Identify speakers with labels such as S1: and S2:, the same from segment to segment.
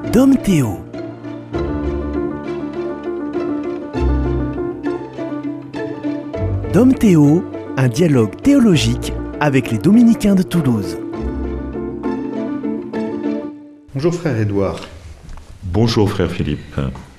S1: Dom Théo. Dom Théo, un dialogue théologique avec les Dominicains de Toulouse.
S2: Bonjour frère Édouard.
S3: Bonjour frère Philippe.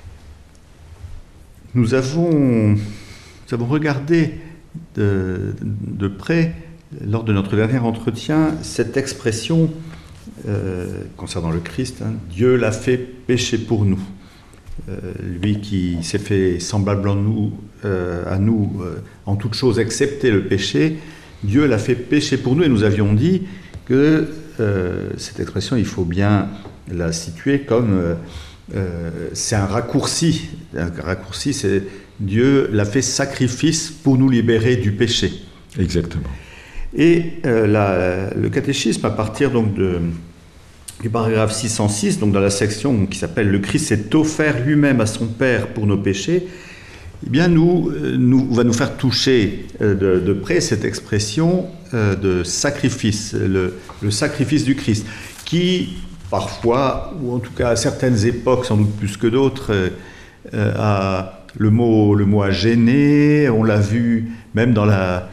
S2: Nous avons regardé de près, lors de notre dernier entretien, cette expression concernant le Christ, Dieu l'a fait pécher pour nous. Lui qui s'est fait semblable à nous en toute chose excepté le péché, Dieu l'a fait pécher pour nous. Et nous avions dit que cette expression, il faut bien la situer comme c'est un raccourci. Un raccourci, c'est Dieu l'a fait sacrifice pour nous libérer du péché.
S3: Exactement.
S2: Et le catéchisme, à partir donc du paragraphe 606, donc dans la section qui s'appelle « Le Christ s'est offert lui-même à son Père pour nos péchés », eh bien va nous faire toucher de près cette expression de sacrifice, le sacrifice du Christ, qui parfois, ou en tout cas à certaines époques, sans doute plus que d'autres, le mot a gêné. On l'a vu même dans la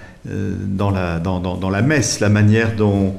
S2: messe, la manière dont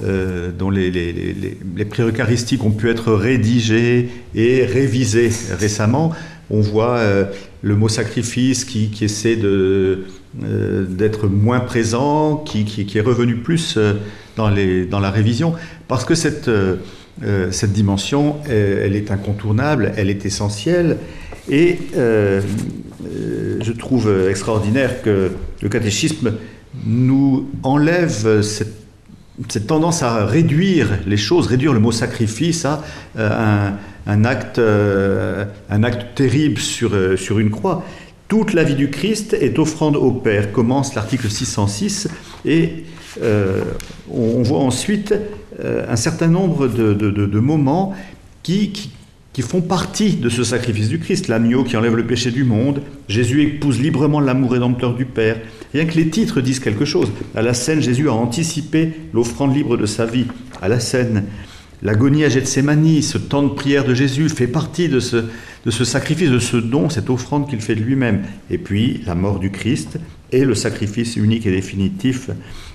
S2: les prières eucharistiques ont pu être rédigées et révisées récemment. On voit le mot sacrifice qui essaie d'être moins présent, qui est revenu plus dans la révision, parce que cette dimension, elle est incontournable, elle est essentielle, et je trouve extraordinaire que le catéchisme nous enlève cette tendance à réduire les choses, réduire le mot sacrifice à un acte terrible sur une croix. Toute la vie du Christ est offrande au Père, commence l'article 606, et on voit ensuite un certain nombre de moments qui font partie de ce sacrifice du Christ. L'agneau qui enlève le péché du monde, Jésus épouse librement l'amour rédempteur du Père. Rien que les titres disent quelque chose. À la scène, Jésus a anticipé l'offrande libre de sa vie. À la scène, l'agonie à Gethsémani, ce temps de prière de Jésus fait partie de ce sacrifice, de ce don, cette offrande qu'il fait de lui-même. Et puis, la mort du Christ et le sacrifice unique et définitif.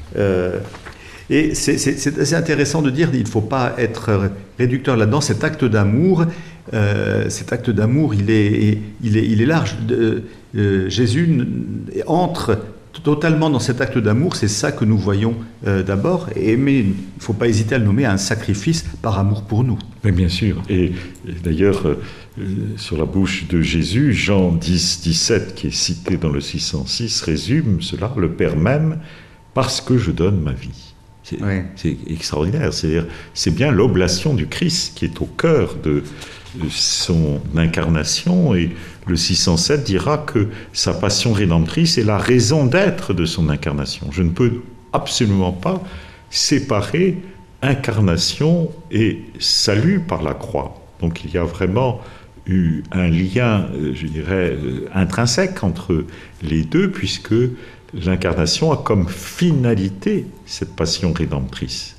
S2: Et c'est assez intéressant de dire qu'il ne faut pas être réducteur là-dedans. Cet acte d'amour, il est large. Jésus entre totalement dans cet acte d'amour. C'est ça que nous voyons d'abord. Et aimer, il ne faut pas hésiter à le nommer un sacrifice par amour pour nous.
S3: Mais bien sûr. Et d'ailleurs, sur la bouche de Jésus, Jean 10, 17, qui est cité dans le 606, résume cela, le Père même, parce que je donne ma vie. C'est extraordinaire. C'est-à-dire, c'est bien l'oblation du Christ qui est au cœur de son incarnation, et le 607 dira que sa passion rédemptrice est la raison d'être de son incarnation. Je ne peux absolument pas séparer incarnation et salut par la croix. Donc il y a vraiment eu un lien, je dirais, intrinsèque entre les deux, puisque l'incarnation a comme finalité cette passion rédemptrice.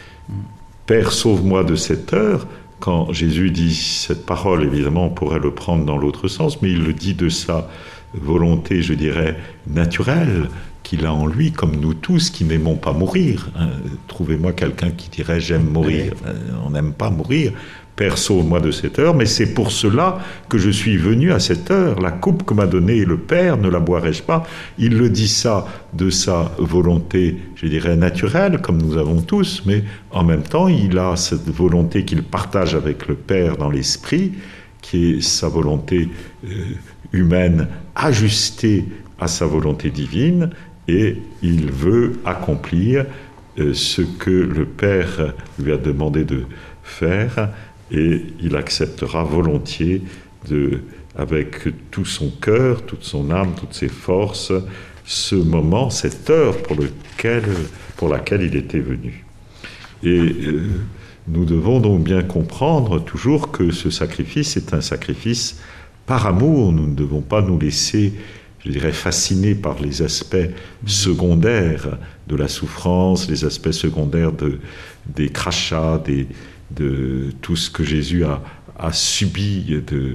S3: Père, sauve-moi de cette heure. Quand Jésus dit cette parole, évidemment, on pourrait le prendre dans l'autre sens, mais il le dit de sa volonté, je dirais, naturelle, qu'il a en lui, comme nous tous, qui n'aimons pas mourir. Trouvez-moi quelqu'un qui dirait « j'aime mourir ». On n'aime pas mourir. Père, sauve-moi de cette heure, mais c'est pour cela que je suis venu à cette heure. La coupe que m'a donnée le Père, ne la boirai-je pas? Il le dit ça de sa volonté, je dirais, naturelle, comme nous avons tous, mais en même temps, il a cette volonté qu'il partage avec le Père dans l'esprit, qui est sa volonté humaine ajustée à sa volonté divine, et il veut accomplir ce que le Père lui a demandé de faire, et il acceptera volontiers, avec tout son cœur, toute son âme, toutes ses forces, ce moment, cette heure pour laquelle il était venu. Et nous devons donc bien comprendre toujours que ce sacrifice est un sacrifice par amour. Nous ne devons pas nous laisser, je dirais, fascinés par les aspects secondaires de la souffrance, les aspects secondaires des crachats, de tout ce que Jésus a subi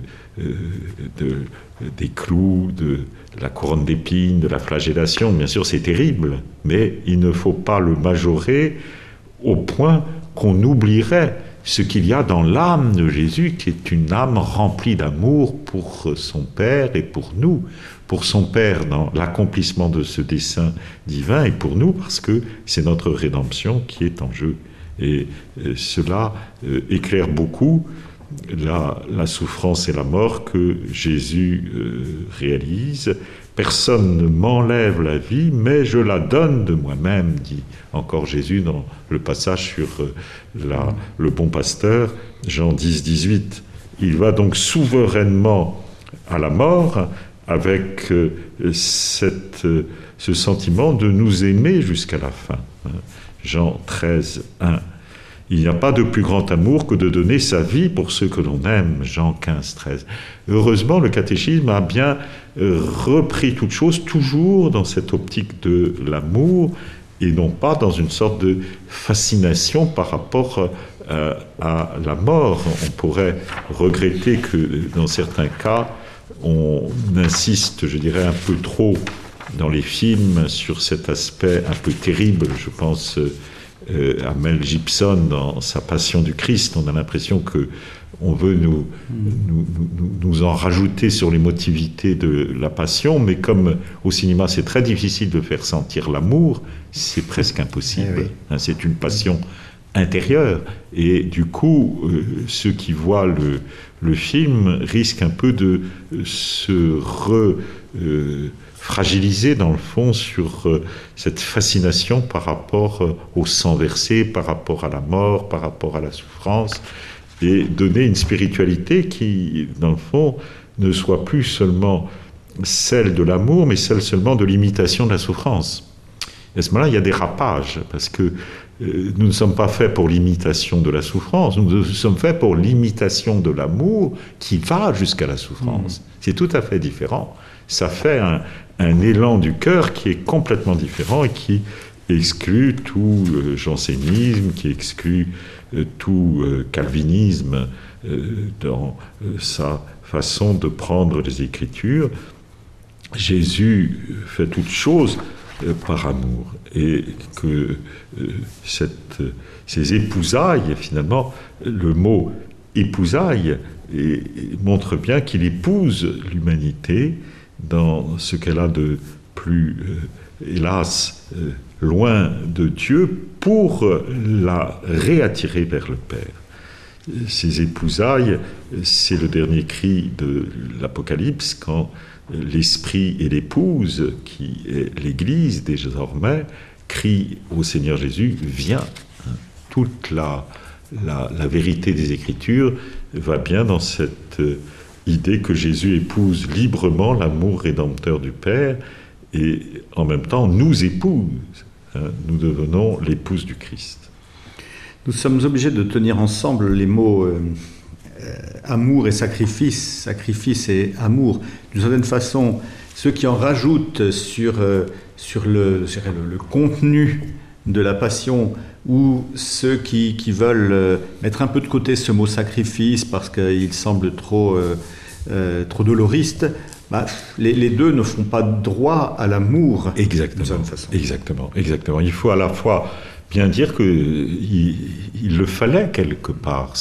S3: des clous, de la couronne d'épines, de la flagellation. Bien sûr, c'est terrible, mais il ne faut pas le majorer au point qu'on oublierait ce qu'il y a dans l'âme de Jésus, qui est une âme remplie d'amour pour son Père et pour nous, pour son Père dans l'accomplissement de ce dessein divin, et pour nous parce que c'est notre rédemption qui est en jeu. Et cela éclaire beaucoup la souffrance et la mort que Jésus réalise. Personne ne m'enlève la vie, mais je la donne de moi-même, dit encore Jésus dans le passage sur le bon pasteur, Jean 10, 18. Il va donc souverainement à la mort avec ce sentiment de nous aimer jusqu'à la fin. Jean 13, 1. Il n'y a pas de plus grand amour que de donner sa vie pour ceux que l'on aime, Jean 15, 13. Heureusement, le catéchisme a bien repris toute chose, toujours dans cette optique de l'amour, et non pas dans une sorte de fascination par rapport à la mort. On pourrait regretter que, dans certains cas, on insiste, je dirais, un peu trop dans les films sur cet aspect un peu terrible. Je pense à Mel Gibson dans sa Passion du Christ. On a l'impression que on veut nous en rajouter sur l'émotivité de la passion, mais comme au cinéma c'est très difficile de faire sentir l'amour, c'est presque impossible. Oui. C'est une passion intérieure, et du coup ceux qui voient le film risquent un peu de se fragiliser dans le fond sur cette fascination par rapport au sang versé, par rapport à la mort, par rapport à la souffrance, et donner une spiritualité qui, dans le fond, ne soit plus seulement celle de l'amour, mais celle seulement de l'imitation de la souffrance. Et à ce moment-là, il y a des rapages, parce que nous ne sommes pas faits pour l'imitation de la souffrance, nous sommes faits pour l'imitation de l'amour qui va jusqu'à la souffrance. C'est tout à fait différent. Ça fait un élan du cœur qui est complètement différent et qui exclut tout jansénisme, qui exclut tout calvinisme dans sa façon de prendre les Écritures. Jésus fait toute chose par amour, et que ces épousailles, finalement, le mot épousaille montre bien qu'il épouse l'humanité dans ce qu'elle a de plus, hélas, loin de Dieu, pour la réattirer vers le Père. Ces épousailles, c'est le dernier cri de l'Apocalypse, quand l'Esprit et l'épouse, qui est l'Église désormais, crient au Seigneur Jésus, viens. Toute la vérité des Écritures va bien dans cette idée que Jésus épouse librement l'amour rédempteur du Père, et en même temps nous épouse. Nous devenons l'épouse du Christ.
S2: Nous sommes obligés de tenir ensemble les mots amour et sacrifice, sacrifice et amour. D'une certaine façon, ceux qui en rajoutent sur le contenu de la passion, ou ceux qui veulent mettre un peu de côté ce mot sacrifice parce qu'il semble trop doloriste, les deux ne font pas droit à l'amour.
S3: Exactement. Exactement. Il faut à la fois bien dire qu'il le fallait quelque part,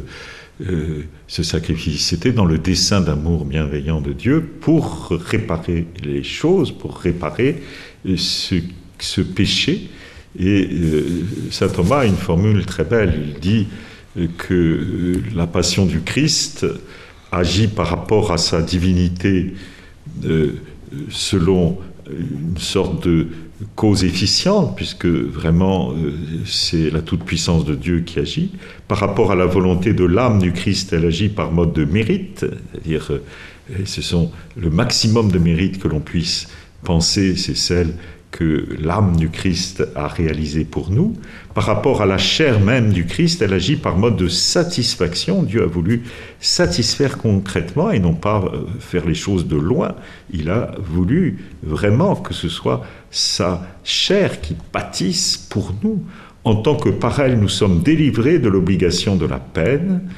S3: ce sacrifice. C'était dans le dessein d'amour bienveillant de Dieu pour réparer les choses, pour réparer ce péché. Et saint Thomas a une formule très belle. Il dit que la passion du Christ agit par rapport à sa divinité selon une sorte de cause efficiente, puisque vraiment c'est la toute-puissance de Dieu qui agit. Par rapport à la volonté de l'âme du Christ, elle agit par mode de mérite, c'est-à-dire ce sont le maximum de mérite que l'on puisse penser, c'est celle que l'âme du Christ a réalisée pour nous. Par rapport à la chair même du Christ, elle agit par mode de satisfaction. Dieu a voulu satisfaire concrètement et non pas faire les choses de loin. Il a voulu vraiment que ce soit sa chair qui pâtisse pour nous, en tant que par elle nous sommes délivrés de l'obligation de la peine,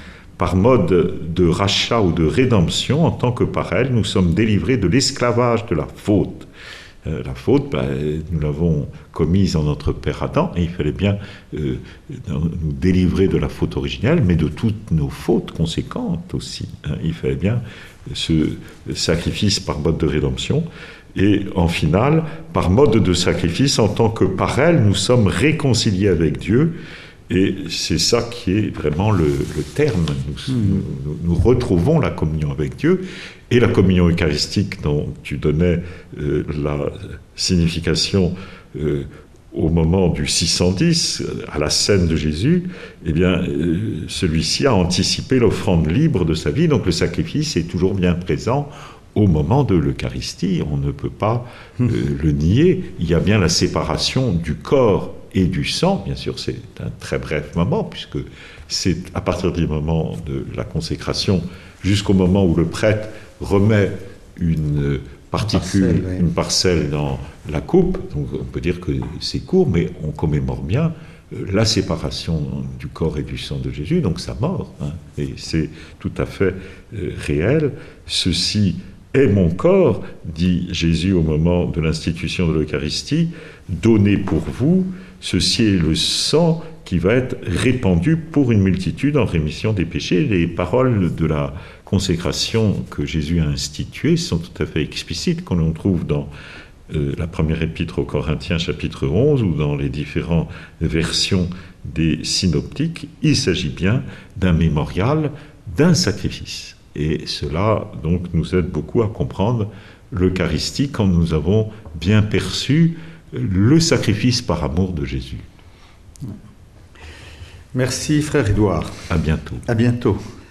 S3: par mode de rachat ou de rédemption, en tant que par elle, nous sommes délivrés de l'esclavage de la faute. La faute, nous l'avons commise en notre père Adam, et il fallait bien nous délivrer de la faute originelle, mais de toutes nos fautes conséquentes aussi. Il fallait bien ce sacrifice par mode de rédemption, et en finale, par mode de sacrifice, en tant que par elle, nous sommes réconciliés avec Dieu, et c'est ça qui est vraiment le terme. Nous retrouvons la communion avec Dieu, et la communion eucharistique dont tu donnais la signification au moment du 610, à la scène de Jésus, eh bien, celui-ci a anticipé l'offrande libre de sa vie, donc le sacrifice est toujours bien présent au moment de l'Eucharistie. On ne peut pas le nier. Il y a bien la séparation du corps et du sang. Bien sûr, c'est un très bref moment, puisque c'est à partir du moment de la consécration jusqu'au moment où le prêtre remet une particule, une parcelle dans la coupe. Donc on peut dire que c'est court, mais on commémore bien la séparation du corps et du sang de Jésus, donc sa mort. Et c'est tout à fait réel. Ceci est mon corps, dit Jésus au moment de l'institution de l'Eucharistie, donné pour vous. Ceci est le sang qui va être répandu pour une multitude en rémission des péchés. Les paroles de la consécration que Jésus a instituées sont tout à fait explicites, qu'on trouve dans la première épître aux Corinthiens, chapitre 11, ou dans les différentes versions des synoptiques. Il s'agit bien d'un mémorial, d'un sacrifice. Et cela, donc, nous aide beaucoup à comprendre l'Eucharistie quand nous avons bien perçu le sacrifice par amour de Jésus.
S2: Merci, frère Édouard.
S3: À bientôt.
S2: À bientôt.